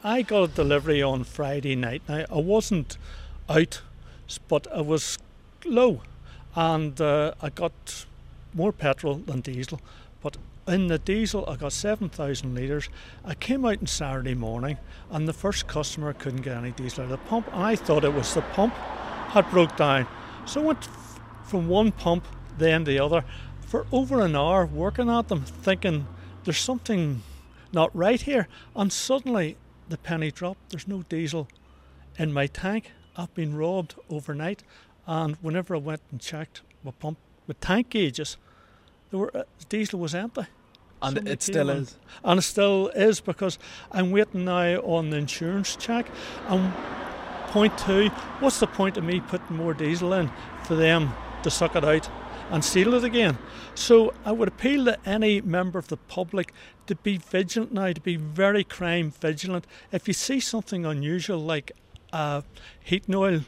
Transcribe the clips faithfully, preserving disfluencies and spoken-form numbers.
I got a delivery on Friday night. Now, I wasn't out, but I was low, and uh, I got more petrol than diesel. But in the diesel, I got seven thousand litres. I came out on Saturday morning, and the first customer couldn't get any diesel out of the pump, and I thought it was the pump had broke down. So I went f- from one pump, then the other, for over an hour working at them, thinking there's something not right here. And suddenly the penny dropped. There's no diesel in my tank. I've been robbed overnight. And whenever I went and checked my pump, my tank gauges, there were uh, diesel was empty. And Somebody it still came in. is. And it still is, because I'm waiting now on the insurance check. And point two, what's the point of me putting more diesel in for them to suck it out and seal it again? So I would appeal to any member of the public to be vigilant now, to be very crime vigilant. If you see something unusual like a heating oil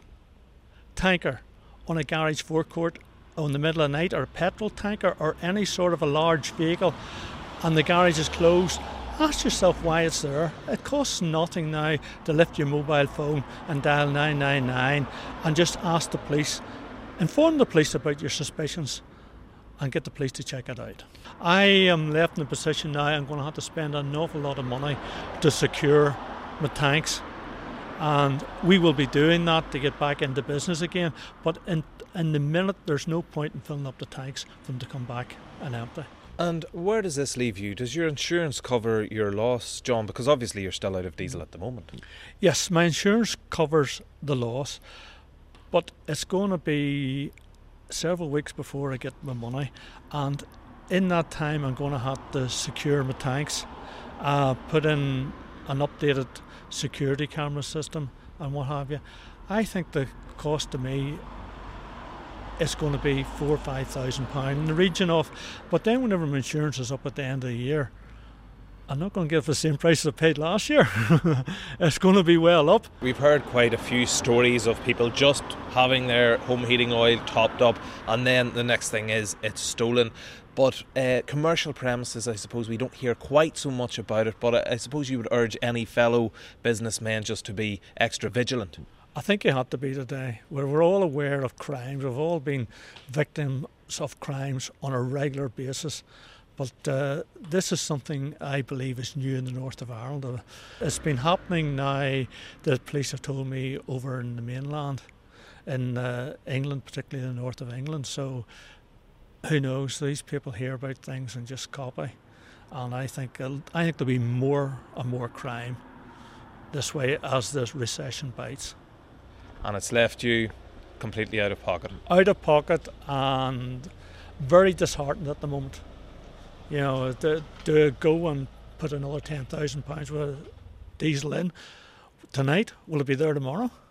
tanker on a garage forecourt in the middle of the night, or a petrol tanker, or any sort of a large vehicle, and the garage is closed, ask yourself why it's there. It costs nothing now to lift your mobile phone and dial nine nine nine and just ask the police. Inform the police about your suspicions and get the police to check it out. I am left in a position now I'm going to have to spend an awful lot of money to secure my tanks, and we will be doing that to get back into business again. But in, in the minute, there's no point in filling up the tanks for them to come back and empty. And where does this leave you? Does your insurance cover your loss, John? Because obviously you're still out of diesel at the moment. Yes, my insurance covers the loss, but it's going to be several weeks before I get my money, and in that time I'm going to have to secure my tanks, uh, put in an updated security camera system and what have you. I think the cost to me is going to be four or five thousand pounds in the region of. But then whenever my insurance is up at the end of the year, I'm not going to give the same price as I paid last year. It's going to be well up. We've heard quite a few stories of people just having their home heating oil topped up, and then the next thing is it's stolen. But uh, commercial premises, I suppose we don't hear quite so much about it, but I, I suppose you would urge any fellow businessmen just to be extra vigilant. I think you have to be today, where we're all aware of crimes. We've all been victims of crimes on a regular basis. But uh, this is something I believe is new in the north of Ireland. Uh, it's been happening now, the police have told me, over in the mainland, in uh, England, particularly the north of England. So who knows, these people hear about things and just copy. And I think uh, I think there'll be more and more crime this way as this recession bites. And it's left you completely out of pocket. Out of pocket and very disheartened at the moment. You know, to, to go and put another ten thousand pounds worth of diesel in tonight, will it be there tomorrow?